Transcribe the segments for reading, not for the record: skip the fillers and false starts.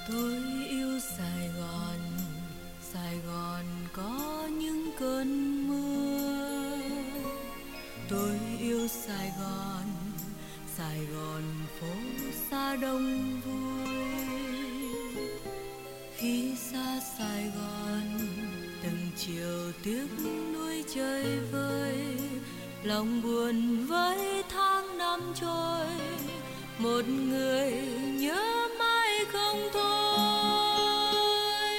Tôi yêu Sài Gòn, Sài Gòn có những cơn mưa. Tôi yêu Sài Gòn, Sài Gòn phố xa đông vui. Khi xa Sài Gòn, từng chiều tiếc nuối chơi vơi, lòng buồn với tháng năm trôi, một người nhớ mãi không thôi.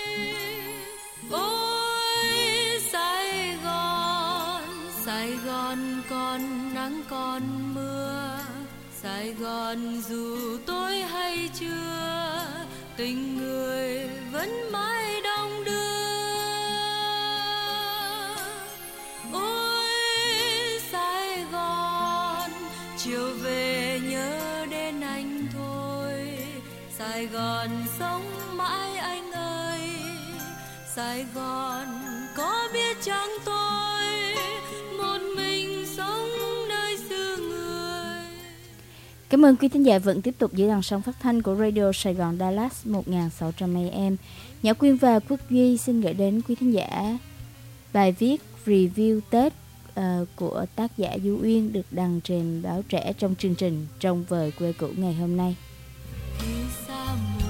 Ôi Sài Gòn, Sài Gòn còn nắng còn mưa, Sài Gòn dù tối hay trưa, tình người vẫn mãi đong đưa. Ôi Sài Gòn, chiều về nhớ đến anh thôi, Sài Gòn sống mãi anh ơi. Sài Gòn có biết chăng tôi một mình sống nơi xứ người. Cảm ơn quý thính giả vẫn tiếp tục giữ làn sóng phát thanh của Radio Sài Gòn Dallas 1600 AM. Nhã Quyên và Quốc Duy xin gửi đến quý thính giả bài viết review Tết của tác giả Du Uyên được đăng trên báo Trẻ trong chương trình Trong Vời Quê Cũ ngày hôm nay. Khi xa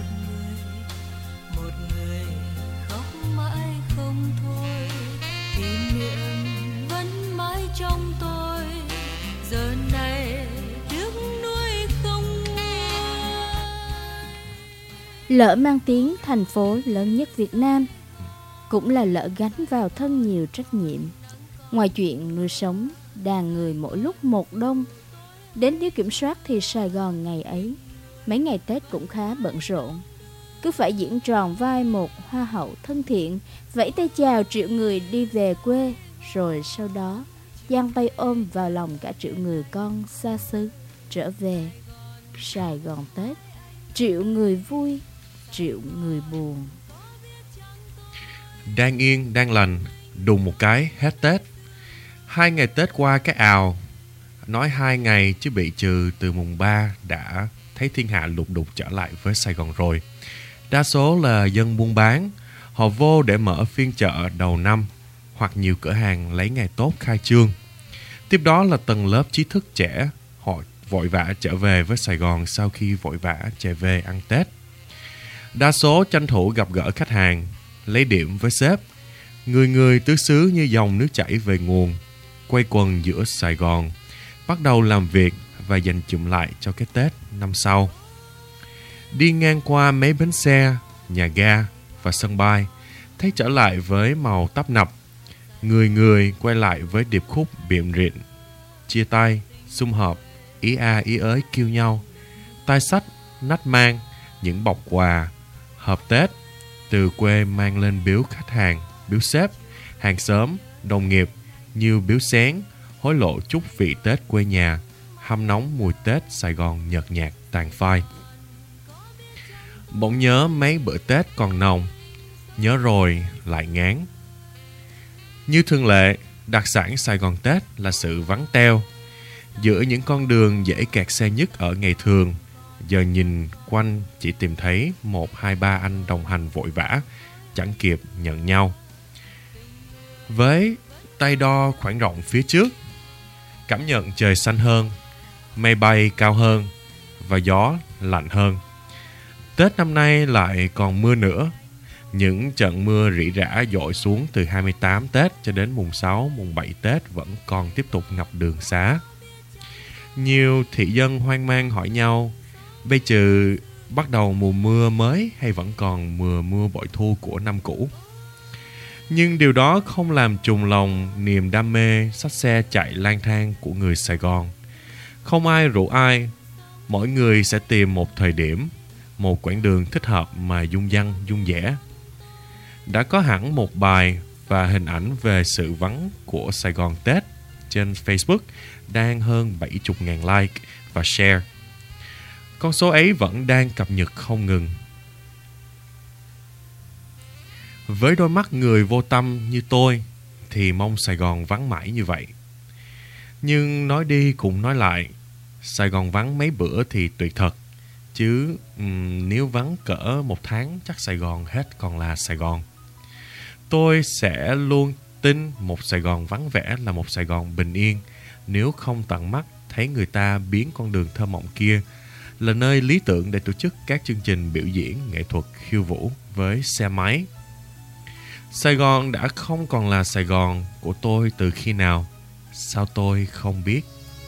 một người khóc mãi không thôi, kỷ niệm vẫn mãi trong tôi, giờ này tiếc nuối không nguôi. Lỡ mang tiếng thành phố lớn nhất Việt Nam, cũng là lỡ gánh vào thân nhiều trách nhiệm. Ngoài chuyện nuôi sống đàn người mỗi lúc một đông, đến nếu kiểm soát thì Sài Gòn ngày ấy, mấy ngày Tết cũng khá bận rộn. Cứ phải diễn tròn vai một hoa hậu thân thiện, vẫy tay chào triệu người đi về quê, rồi sau đó giang tay ôm vào lòng cả triệu người con xa xứ trở về. Sài Gòn Tết, triệu người vui, triệu người buồn. Đang yên, đang lành, đùng một cái hết Tết. 2 ngày Tết qua cái ào. Nói 2 ngày chứ bị trừ từ mùng 3 đã thấy thiên hạ lục đục trở lại với Sài Gòn rồi. Đa số là dân buôn bán, họ vô để mở phiên chợ đầu năm hoặc nhiều cửa hàng lấy ngày tốt khai trương. Tiếp đó là tầng lớp trí thức trẻ, họ vội vã trở về với Sài Gòn sau khi vội vã chạy về ăn Tết. Đa số tranh thủ gặp gỡ khách hàng, lấy điểm với sếp. Người người tứ xứ như dòng nước chảy về nguồn, quay quần giữa Sài Gòn, bắt đầu làm việc và dành chụm lại cho cái Tết năm sau. Đi ngang qua mấy bến xe, nhà ga và sân bay, thấy trở lại với màu tấp nập. Người người quay lại với điệp khúc biệm rịn, chia tay, sum họp, ý a ý ới kêu nhau, tay xách, nách mang những bọc quà hộp Tết từ quê mang lên biếu khách hàng, biếu sếp, hàng xóm, đồng nghiệp như biếu xén, hối lộ chút vị Tết quê nhà, hâm nóng mùi Tết Sài Gòn nhợt nhạt tàn phai. Bỗng nhớ mấy bữa Tết còn nồng, nhớ rồi lại ngán. Như thường lệ, đặc sản Sài Gòn Tết là sự vắng teo. Giữa những con đường dễ kẹt xe nhất ở ngày thường, giờ nhìn quanh chỉ tìm thấy 1, 2, 3 anh đồng hành vội vã, chẳng kịp nhận nhau. Với tay đo khoảng rộng phía trước, cảm nhận trời xanh hơn, mây bay cao hơn và gió lạnh hơn. Tết năm nay lại còn mưa nữa. Những trận mưa rỉ rả dội xuống từ 28 Tết cho đến mùng 6, mùng 7 Tết vẫn còn tiếp tục ngập đường xá. Nhiều thị dân hoang mang hỏi nhau, bây giờ bắt đầu mùa mưa mới hay vẫn còn mùa mưa bội thu của năm cũ. Nhưng điều đó không làm trùng lòng niềm đam mê xách xe chạy lang thang của người Sài Gòn. Không ai rủ ai, mỗi người sẽ tìm một thời điểm, một quãng đường thích hợp mà dung dăng dung dẻ. Đã có hẳn một bài và hình ảnh về sự vắng của Sài Gòn Tết trên Facebook đang hơn 70.000 like và share. Con số ấy vẫn đang cập nhật không ngừng. Với đôi mắt người vô tâm như tôi thì mong Sài Gòn vắng mãi như vậy. Nhưng nói đi cũng nói lại, Sài Gòn vắng mấy bữa thì tuyệt thật. Chứ nếu vắng cỡ 1 tháng chắc Sài Gòn hết còn là Sài Gòn. Tôi sẽ luôn tin một Sài Gòn vắng vẻ là một Sài Gòn bình yên, nếu không tận mắt thấy người ta biến con đường thơ mộng kia là nơi lý tưởng để tổ chức các chương trình biểu diễn nghệ thuật khiêu vũ với xe máy. Sài Gòn đã không còn là Sài Gòn của tôi từ khi nào? Sao tôi không biết?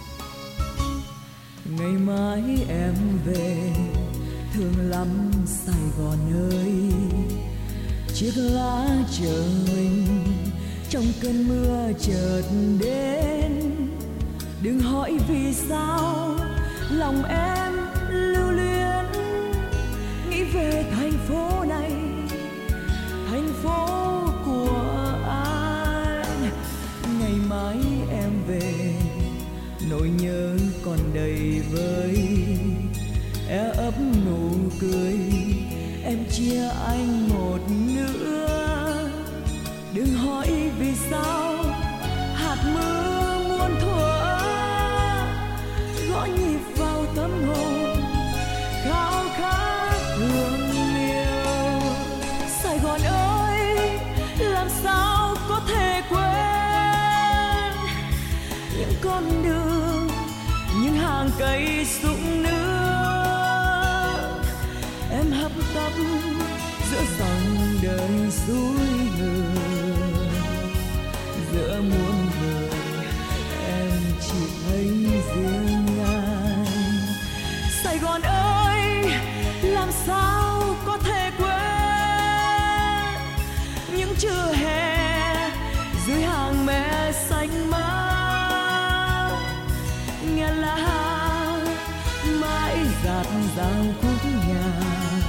Ngày mai em về, thương lắm Sài Gòn ơi. Chiếc lá chờ mình trong cơn mưa chợt đến. Đừng hỏi vì sao lòng em lưu luyến, nghĩ về thành phố này, thành phố của anh. Ngày mai em về, nỗi nhớ còn đầy vơi, ấp nụ cười em chia anh một nửa. Đừng hỏi vì sao hạt mưa muôn thuở gõ nhịp vào tâm hồn khao khát thương yêu. Sài Gòn ơi, làm sao có thể quên những con đường, những hàng cây sũng nước em hấp tấp giữa dòng đời suối ngược. Giữa muôn người em chỉ thấy riêng anh. Sài Gòn ơi, làm sao có thể quên những trưa hè dưới hàng me xanh mát, nghe lá mãi dạt dào khúc nhà.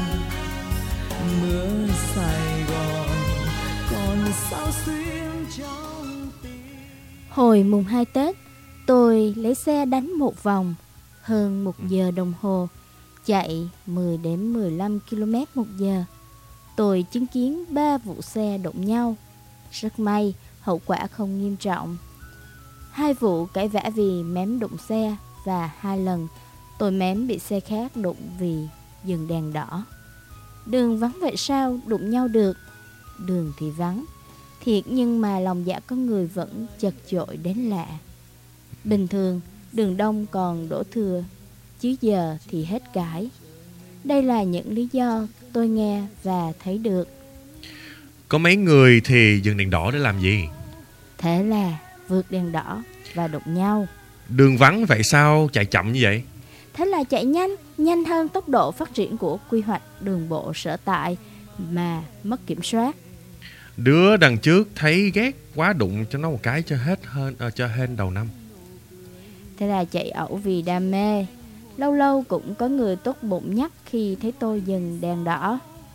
Mưa Sài Gòn còn sao xuyên trong tim. Hồi mùng 2 Tết, tôi lấy xe đánh một vòng hơn 1 giờ đồng hồ, chạy 10 đến 15 km một giờ. Tôi chứng kiến 3 vụ xe đụng nhau. Rất may, hậu quả không nghiêm trọng. 2 vụ cãi vã vì mém đụng xe, và 2 lần tôi mém bị xe khác đụng vì dừng đèn đỏ. Đường vắng vậy sao đụng nhau được? Đường thì vắng thiệt, nhưng mà lòng dạ con người vẫn chật chội đến lạ. Bình thường đường đông còn đổ thừa, chứ giờ thì hết cãi. Đây là những lý do tôi nghe và thấy được. Có mấy người thì dừng đèn đỏ để làm gì? Thế là vượt đèn đỏ và đụng nhau. Đường vắng vậy sao chạy chậm như vậy? Thế là chạy nhanh hơn tốc độ phát triển của quy hoạch đường bộ sở tại mà mất kiểm soát. Đứa đằng trước thấy ghét quá đụng cho nó một cái cho hên đầu năm. Thế là chạy ẩu vì đam mê. Lâu lâu cũng có người tốt bụng nhắc khi thấy tôi dừng đèn đỏ.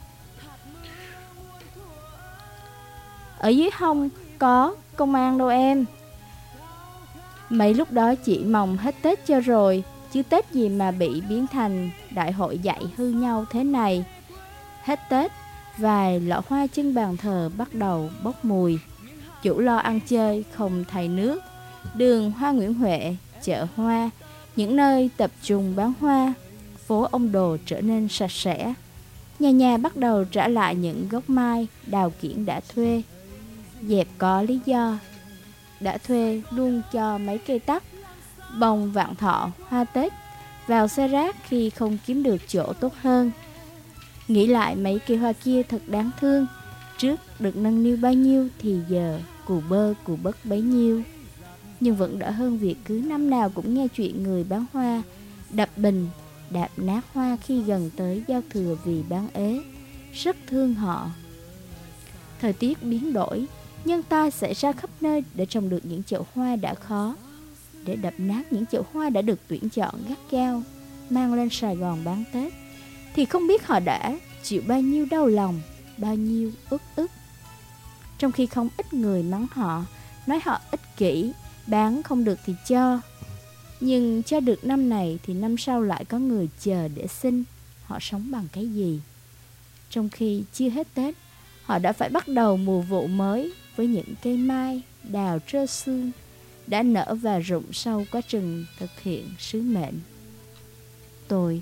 Ở dưới hông có công an đâu em. Mấy lúc đó chỉ mong hết Tết cho rồi, chứ Tết gì mà bị biến thành đại hội dạy hư nhau thế này. Hết Tết, vài lọ hoa trên bàn thờ bắt đầu bốc mùi. Chủ lo ăn chơi không thay nước. Đường Hoa Nguyễn Huệ, chợ hoa, những nơi tập trung bán hoa, phố ông Đồ trở nên sạch sẽ. Nhà nhà bắt đầu trả lại những gốc mai đào kiển đã thuê. Dẹp có lý do đã thuê luôn cho mấy cây tắc, bông vạn thọ, hoa Tết vào xe rác khi không kiếm được chỗ tốt hơn. Nghĩ lại mấy cây hoa kia thật đáng thương. Trước được nâng niu bao nhiêu thì giờ cù bơ cù bất bấy nhiêu. Nhưng vẫn đỡ hơn việc cứ năm nào cũng nghe chuyện người bán hoa đập bình, đạp nát hoa khi gần tới giao thừa vì bán ế. Rất thương họ. Thời tiết biến đổi, nhân tai xảy ra khắp nơi để trồng được những chậu hoa đã khó, để đập nát những chậu hoa đã được tuyển chọn gắt gao mang lên Sài Gòn bán Tết, thì không biết họ đã chịu bao nhiêu đau lòng, bao nhiêu uất ức. Trong khi không ít người mắng họ, nói họ ích kỷ, bán không được thì cho. Nhưng cho được năm này thì năm sau lại có người chờ để xin. Họ sống bằng cái gì? Trong khi chưa hết Tết, họ đã phải bắt đầu mùa vụ mới với những cây mai, đào trơ xương đã nở và rụng sau quá trình thực hiện sứ mệnh. Tôi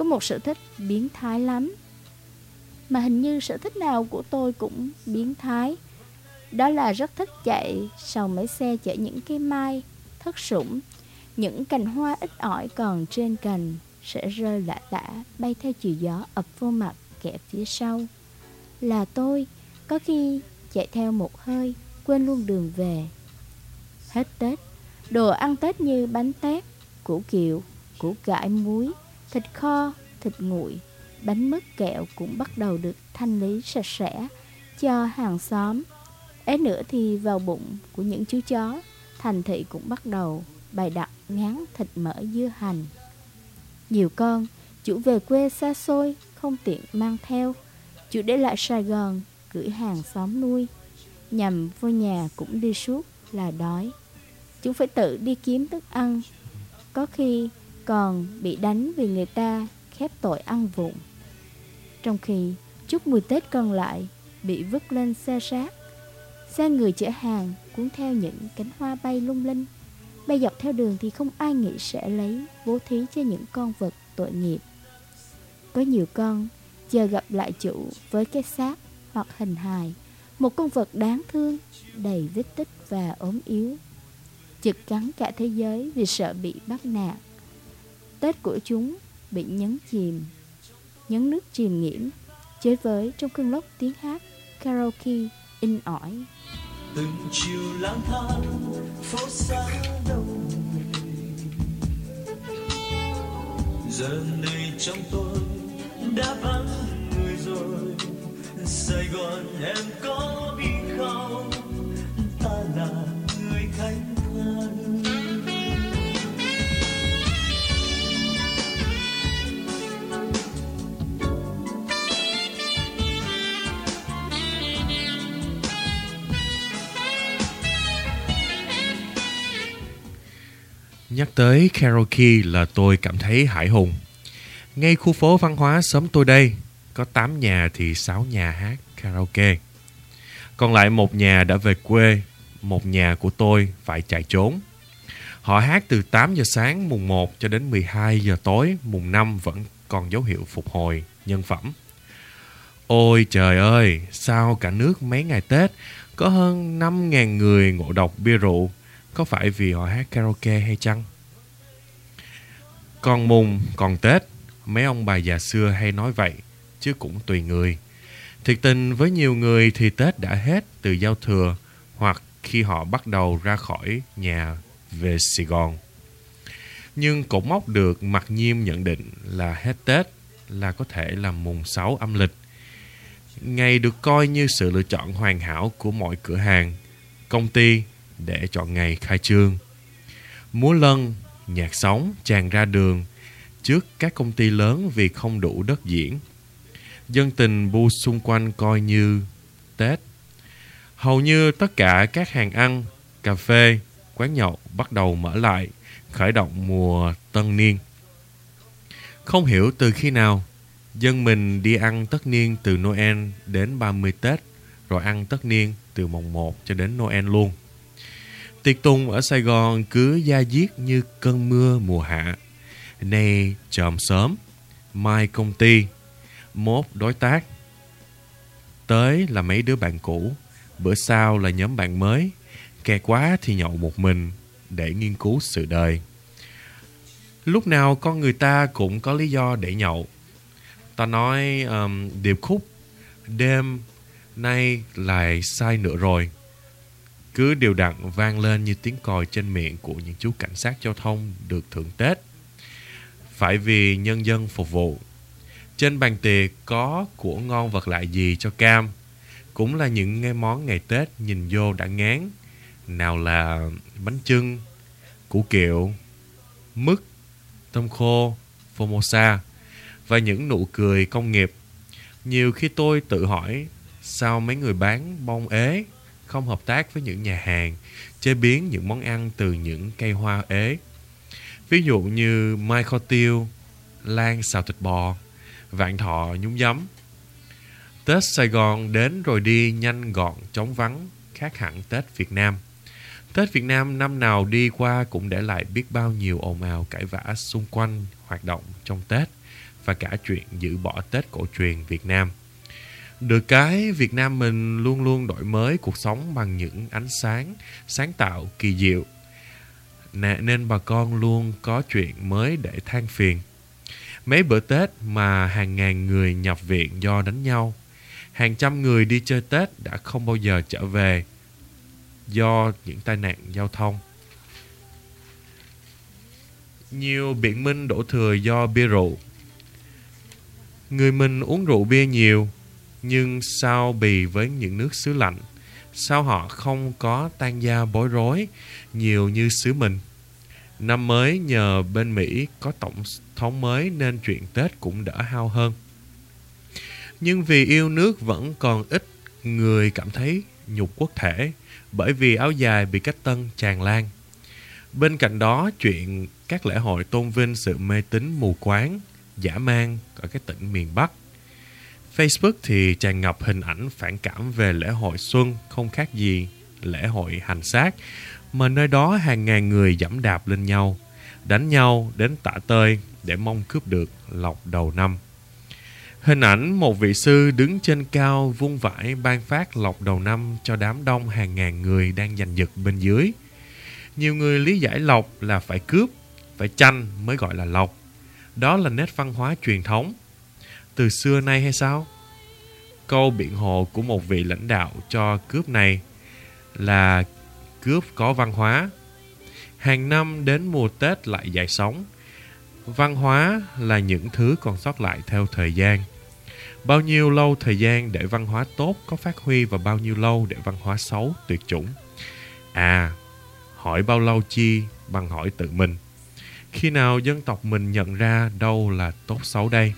có một sở thích biến thái lắm. Mà hình như sở thích nào của tôi cũng biến thái. Đó là rất thích chạy sau mấy xe chở những cây mai thất sủng. Những cành hoa ít ỏi còn trên cành sẽ rơi lả tả, bay theo chiều gió ập vô mặt kẻ phía sau. Là tôi, có khi chạy theo một hơi, quên luôn đường về. Hết Tết, đồ ăn Tết như bánh tét, củ kiệu, củ cải muối, thịt kho, thịt nguội, bánh mứt kẹo cũng bắt đầu được thanh lý sạch sẽ cho hàng xóm. Ấy nữa thì vào bụng của những chú chó, thành thị cũng bắt đầu bày đặt ngán thịt mỡ dưa hành. Nhiều con, chủ về quê xa xôi, không tiện mang theo, chủ để lại Sài Gòn, gửi hàng xóm nuôi. Nhằm vô nhà cũng đi suốt là đói. Chúng phải tự đi kiếm thức ăn, có khi còn bị đánh vì người ta khép tội ăn vụng. Trong khi chút mùi Tết còn lại bị vứt lên xe rác, xe người chở hàng cuốn theo những cánh hoa bay lung linh. Bay dọc theo đường thì không ai nghĩ sẽ lấy bố thí cho những con vật tội nghiệp. Có nhiều con chờ gặp lại chủ với cái xác hoặc hình hài, một con vật đáng thương, đầy vết tích và ốm yếu, chực cắn cả thế giới vì sợ bị bắt nạt. Tết của chúng bị nhấn nước chìm nghiễm, chơi với trong cơn lốc tiếng hát karaoke in ỏi. Từng chiều lang thang phố xa đông người, giờ này trong tôi đã vắng người rồi. Sài Gòn em có biết không, ta là người khách tha hương. Nhắc tới karaoke là tôi cảm thấy hãi hùng. Ngay khu phố văn hóa xóm tôi đây, có 8 nhà thì 6 nhà hát karaoke. Còn lại 1 nhà đã về quê, 1 nhà của tôi phải chạy trốn. Họ hát từ 8 giờ sáng mùng 1 cho đến 12 giờ tối mùng 5 vẫn còn dấu hiệu phục hồi nhân phẩm. Ôi trời ơi, sao cả nước mấy ngày Tết có hơn 5.000 người ngộ độc bia rượu? Có phải vì họ hát karaoke hay chăng? Còn mùng, còn Tết, mấy ông bà già xưa hay nói vậy, chứ cũng tùy người. Thiệt tình với nhiều người thì Tết đã hết từ giao thừa hoặc khi họ bắt đầu ra khỏi nhà về Sài Gòn. Nhưng cột mốc được Mạc Nhiêm nhận định là hết Tết là có thể là mùng 6 âm lịch. Ngày được coi như sự lựa chọn hoàn hảo của mọi cửa hàng, công ty để chọn ngày khai trương. Múa lân, nhạc sống tràn ra đường trước các công ty lớn vì không đủ đất diễn. Dân tình bu xung quanh coi như Tết. Hầu như tất cả các hàng ăn, cà phê, quán nhậu bắt đầu mở lại, khởi động mùa tân niên. Không hiểu từ khi nào, dân mình đi ăn tất niên từ Noel đến 30 Tết, rồi ăn tất niên từ mùng 1 cho đến Noel luôn. Tiệc tùng ở Sài Gòn cứ da diết như cơn mưa mùa hạ. Nay chòm xóm, mai công ty, mốt đối tác. Tới là mấy đứa bạn cũ, bữa sau là nhóm bạn mới. Kẹt quá thì nhậu một mình để nghiên cứu sự đời. Lúc nào con người ta cũng có lý do để nhậu. Ta nói điệp khúc đêm nay lại sai nữa rồi, cứ đều đặn vang lên như tiếng còi trên miệng của những chú cảnh sát giao thông được thưởng Tết. Phải vì nhân dân phục vụ. Trên bàn tiệc có của ngon vật lạ gì cho cam, cũng là những món ngày Tết nhìn vô đã ngán. Nào là bánh chưng, củ kiệu, mứt, tôm khô, Formosa và những nụ cười công nghiệp. Nhiều khi tôi tự hỏi sao mấy người bán bông ế không hợp tác với những nhà hàng chế biến những món ăn từ những cây hoa ế. Ví dụ như mai kho tiêu, lan xào thịt bò, vạn thọ nhúng giấm. Tết Sài Gòn đến rồi đi nhanh gọn chóng vắng, khác hẳn Tết Việt Nam. Tết Việt Nam năm nào đi qua cũng để lại biết bao nhiêu ồn ào cãi vã xung quanh hoạt động trong Tết. và cả chuyện giữ bỏ Tết cổ truyền Việt Nam. Được cái Việt Nam mình luôn luôn đổi mới cuộc sống bằng những ánh sáng, sáng tạo, kỳ diệu. Nên bà con luôn có chuyện mới để than phiền. Mấy bữa Tết mà hàng ngàn người nhập viện do đánh nhau. Hàng trăm người đi chơi Tết đã không bao giờ trở về do những tai nạn giao thông. Nhiều biện minh đổ thừa do bia rượu. Người mình uống rượu bia nhiều, nhưng sao bì với những nước xứ lạnh? Sao họ không có tang gia bối rối nhiều như xứ mình? Năm mới nhờ bên Mỹ có tổng thống mới nên chuyện Tết cũng đỡ hao hơn. Nhưng vì yêu nước vẫn còn ít người cảm thấy nhục quốc thể, bởi vì áo dài bị cách tân tràn lan. Bên cạnh đó, chuyện các lễ hội tôn vinh sự mê tín mù quáng, dã man ở các tỉnh miền Bắc. Facebook thì tràn ngập hình ảnh phản cảm về lễ hội xuân không khác gì lễ hội hành xác, mà nơi đó hàng ngàn người giẫm đạp lên nhau, đánh nhau đến tả tơi để mong cướp được lộc đầu năm. Hình ảnh một vị sư đứng trên cao vung vãi ban phát lộc đầu năm cho đám đông hàng ngàn người đang giành giật bên dưới. Nhiều người lý giải lộc là phải cướp, phải tranh mới gọi là lộc. Đó là nét văn hóa truyền thống từ xưa nay hay sao? Câu biện hộ của một vị lãnh đạo cho cướp này là cướp có văn hóa. Hàng năm đến mùa Tết lại dậy sóng. Văn hóa là những thứ còn sót lại theo thời gian. Bao nhiêu lâu thời gian để văn hóa tốt có phát huy và bao nhiêu lâu để văn hóa xấu tuyệt chủng? Hỏi bao lâu chi bằng hỏi tự mình. Khi nào dân tộc mình nhận ra đâu là tốt xấu đây?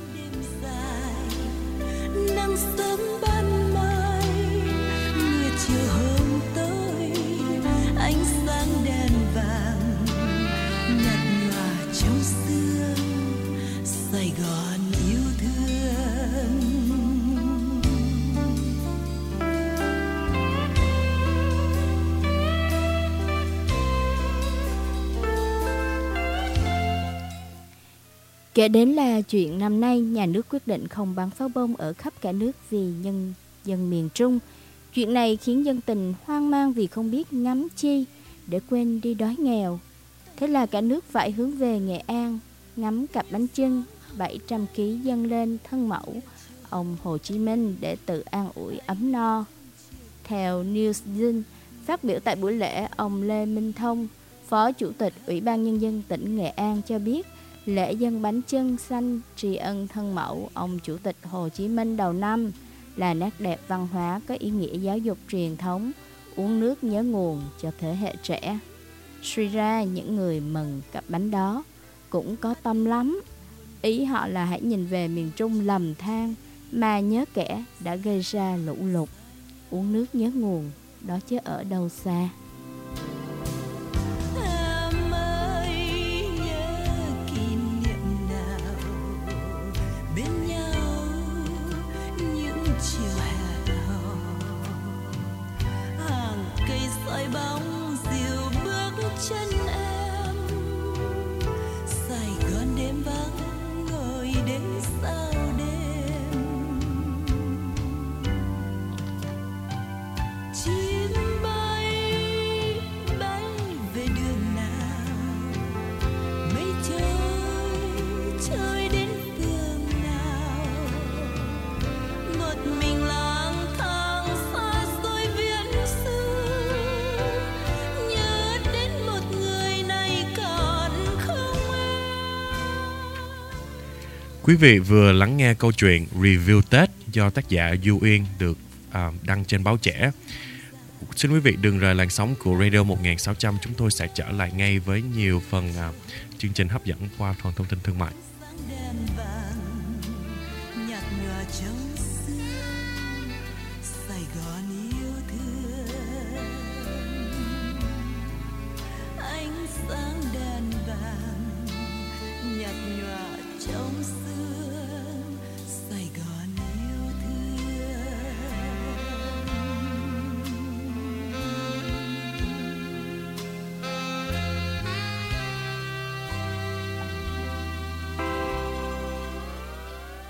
Nắng sớm ban mai, mưa chiều hôm tới, ánh sáng đèn vàng nhạt nhòa trong sương Sài Gòn yêu thương. Kể đến là chuyện năm nay, nhà nước quyết định không bắn pháo bông ở khắp cả nước vì nhân dân miền Trung. Chuyện này khiến dân tình hoang mang vì không biết ngắm chi để quên đi đói nghèo. Thế là cả nước phải hướng về Nghệ An, ngắm cặp bánh chưng 700 kg dâng lên thân mẫu ông Hồ Chí Minh để tự an ủi ấm no. Theo Newszine, phát biểu tại buổi lễ, ông Lê Minh Thông, Phó Chủ tịch Ủy ban Nhân dân tỉnh Nghệ An cho biết, lễ dâng bánh chưng xanh tri ân thân mẫu ông Chủ tịch Hồ Chí Minh đầu năm là nét đẹp văn hóa có ý nghĩa giáo dục truyền thống, uống nước nhớ nguồn cho thế hệ trẻ. Suy ra những người mừng cặp bánh đó cũng có tâm lắm. Ý họ là hãy nhìn về miền Trung lầm than mà nhớ kẻ đã gây ra lũ lụt. Uống nước nhớ nguồn, đó chứ ở đâu xa. Soi bóng dịu bước chân em, Sài Gòn đêm vắng ngồi đến sao đêm. Chim bay bay về đường nào, mây trôi đến phương nào, một mình lang thang xa xôi viễn xứ. Quý vị vừa lắng nghe câu chuyện Review Tết do tác giả Du Uyên được đăng trên báo Trẻ. Xin quý vị đừng rời làn sóng của Radio 1600. Chúng tôi sẽ trở lại ngay với nhiều phần chương trình hấp dẫn qua phần thông tin thương mại. Ánh sáng đèn vàng nhạt nhòa trong